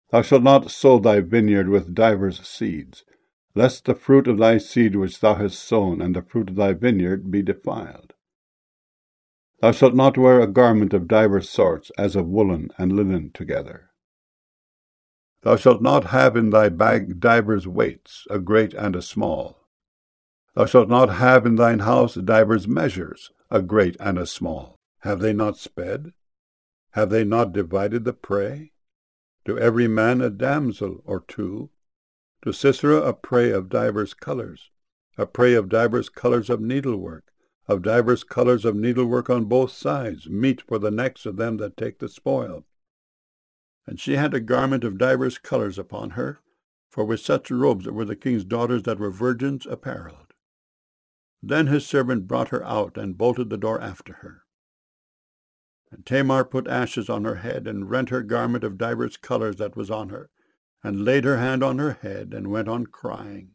Thou shalt not sow thy vineyard with divers seeds, lest the fruit of thy seed which thou hast sown and the fruit of thy vineyard be defiled. Thou shalt not wear a garment of divers sorts, as of woolen and linen together. Thou shalt not have in thy bag divers weights, a great and a small. Thou shalt not have in thine house divers measures, a great and a small. Have they not sped? Have they not divided the prey? To every man a damsel or two, to Sisera a prey of divers colours, a prey of divers colours of needlework, of divers colours of needlework on both sides, meat for the necks of them that take the spoil. And she had a garment of divers colours upon her, for with such robes were the king's daughters that were virgins apparelled. Then his servant brought her out, and bolted the door after her. And Tamar put ashes on her head, and rent her garment of divers colours that was on her, and laid her hand on her head, and went on crying,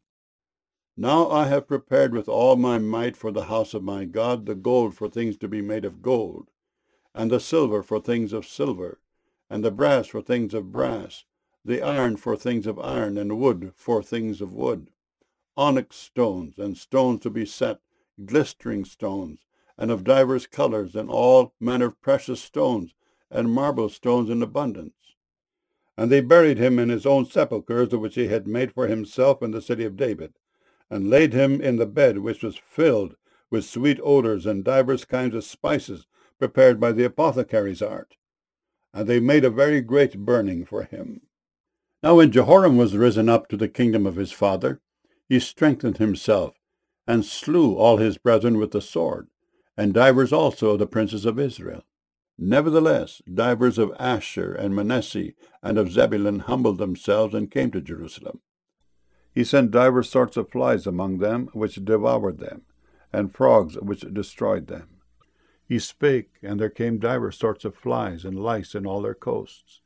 Now I have prepared with all my might for the house of my God the gold for things to be made of gold, and the silver for things of silver, and the brass for things of brass, the iron for things of iron, and wood for things of wood, onyx stones, and stones to be set, glistering stones, and of divers colours, and all manner of precious stones, and marble stones in abundance. And they buried him in his own sepulchres, which he had made for himself in the city of David, and laid him in the bed which was filled with sweet odours and divers kinds of spices prepared by the apothecary's art. And they made a very great burning for him. Now when Jehoram was risen up to the kingdom of his father, he strengthened himself, and slew all his brethren with the sword, and divers also of the princes of Israel. Nevertheless, divers of Asher and Manasseh and of Zebulun humbled themselves and came to Jerusalem. He sent divers sorts of flies among them, which devoured them, and frogs which destroyed them. He spake, and there came divers sorts of flies and lice in all their coasts.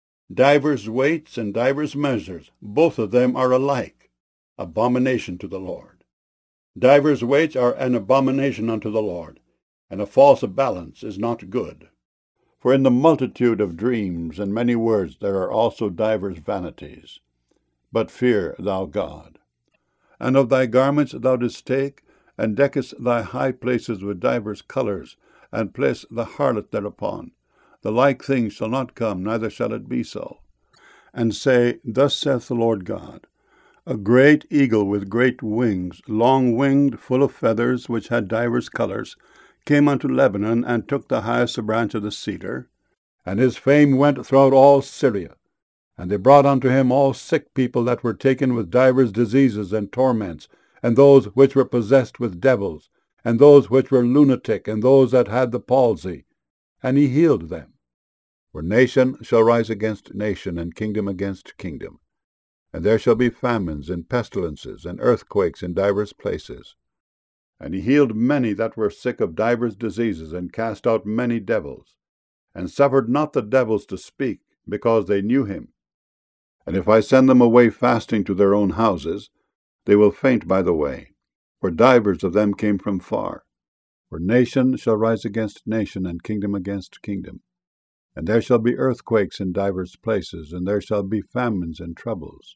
Divers weights and divers measures, both of them are alike, abomination to the Lord. Divers weights are an abomination unto the Lord, and a false balance is not good. For in the multitude of dreams and many words there are also divers vanities. But fear thou God. And of thy garments thou didst take, and deckest thy high places with divers colours, and place the harlot thereupon. The like thing shall not come, neither shall it be so. And say, Thus saith the Lord God, A great eagle with great wings, long-winged, full of feathers, which had divers colours, came unto Lebanon, and took the highest branch of the cedar. And his fame went throughout all Syria. And they brought unto him all sick people that were taken with divers diseases and torments, and those which were possessed with devils, and those which were lunatic, and those that had the palsy. And he healed them. For nation shall rise against nation, and kingdom against kingdom. And there shall be famines, and pestilences, and earthquakes in divers places. And he healed many that were sick of divers diseases, and cast out many devils, and suffered not the devils to speak, because they knew him. And if I send them away fasting to their own houses, they will faint by the way, for divers of them came from far. For nation shall rise against nation, and kingdom against kingdom. And there shall be earthquakes in divers places, and there shall be famines and troubles.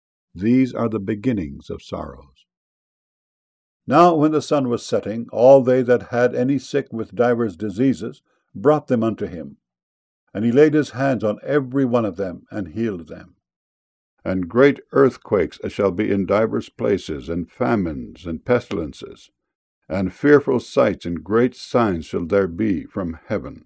These are the beginnings of sorrows. Now when the sun was setting, all they that had any sick with divers diseases brought them unto him. And he laid his hands on every one of them, and healed them. And great earthquakes shall be in divers places, and famines, and pestilences, and fearful sights and great signs shall there be from heaven.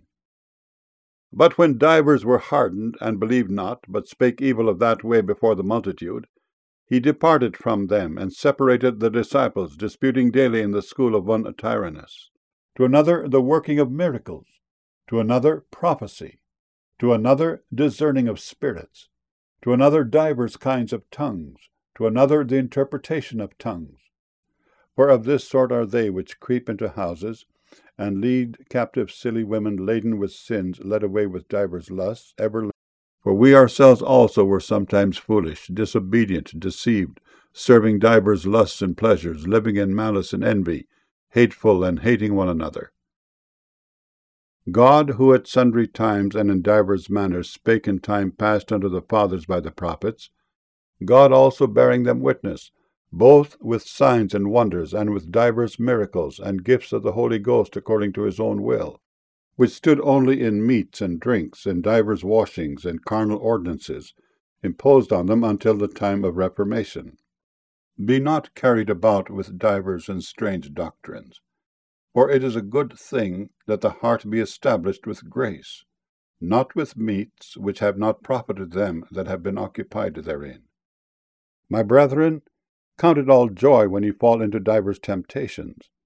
But when divers were hardened, and believed not, but spake evil of that way before the multitude, he departed from them, and separated the disciples, disputing daily in the school of one Tyrannus. To another the working of miracles, to another prophecy, to another discerning of spirits, to another divers kinds of tongues, to another the interpretation of tongues. For of this sort are they which creep into houses, and lead captive silly women laden with sins, led away with divers lusts, For we ourselves also were sometimes foolish, disobedient, deceived, serving divers lusts and pleasures, living in malice and envy, hateful and hating one another. God, who at sundry times and in divers manners spake in time past unto the fathers by the prophets, God also bearing them witness, both with signs and wonders, and with divers miracles, and gifts of the Holy Ghost according to his own will, which stood only in meats and drinks, and divers washings, and carnal ordinances, imposed on them until the time of reformation. Be not carried about with divers and strange doctrines, for it is a good thing that the heart be established with grace, not with meats which have not profited them that have been occupied therein. My brethren, count it all joy when ye fall into divers temptations,